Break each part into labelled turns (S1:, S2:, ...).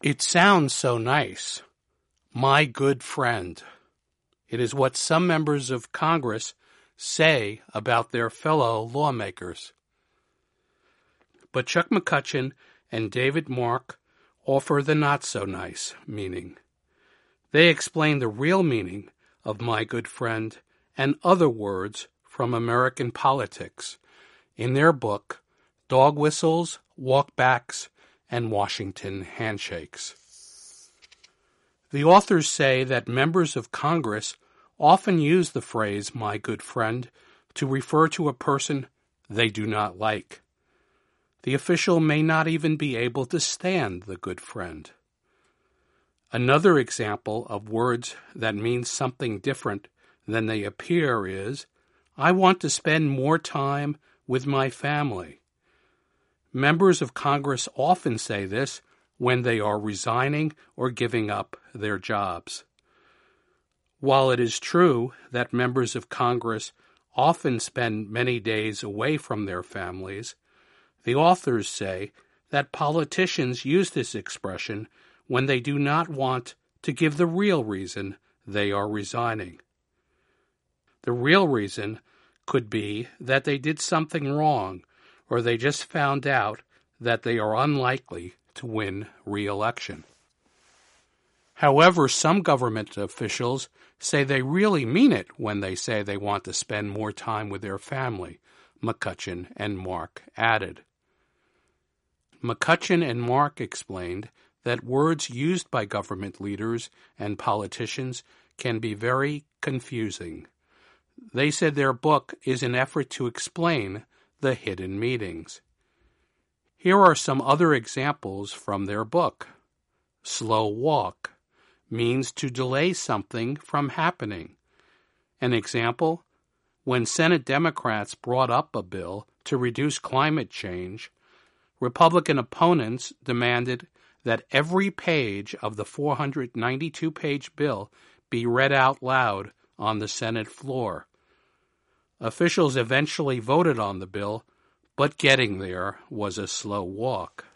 S1: It sounds so nice. My good friend. It is what some members of Congress say about their fellow lawmakers. But Chuck McCutcheon and David Mark offer the not-so-nice meaning. They explain the real meaning of my good friend and other words from American politics in their book, Dog Whistles, Walkbacks, and Washington Handshakes. The authors say that members of Congress often use the phrase, my good friend, to refer to a person they do not like. The official may not even be able to stand the good friend. Another example of words that mean something different than they appear is, I want to spend more time with my family. Members of Congress often say this when they are resigning or giving up their jobs. While it is true that members of Congress often spend many days away from their families, the authors say that politicians use this expression when they do not want to give the real reason they are resigning. The real reason could be that they did something wrong, or they just found out that they are unlikely to win re-election. However, some government officials say they really mean it when they say they want to spend more time with their family, McCutcheon and Mark added. McCutcheon and Mark explained that words used by government leaders and politicians can be very confusing. They said their book is an effort to explain the hidden meanings. Here are some other examples from their book. Slow walk means to delay something from happening. An example, when Senate Democrats brought up a bill to reduce climate change, Republican opponents demanded that every page of the 492-page bill be read out loud on the Senate floor. Officials eventually voted on the bill, but getting there was a slow walk.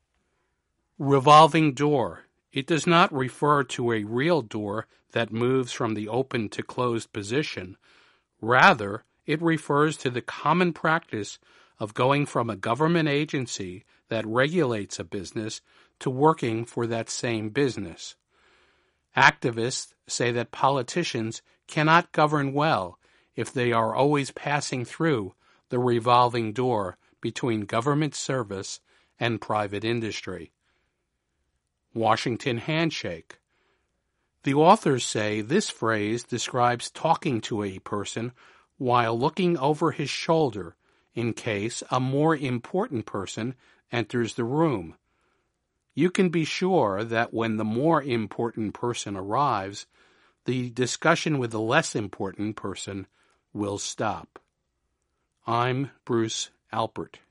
S1: Revolving door. It does not refer to a real door that moves from the open to closed position. Rather, it refers to the common practice of going from a government agency that regulates a business to working for that same business. Activists say that politicians cannot govern well if they are always passing through the revolving door between government service and private industry. Washington handshake. The authors say this phrase describes talking to a person while looking over his shoulder in case a more important person enters the room. You can be sure that when the more important person arrives, the discussion with the less important person will stop. I'm Bruce Alpert.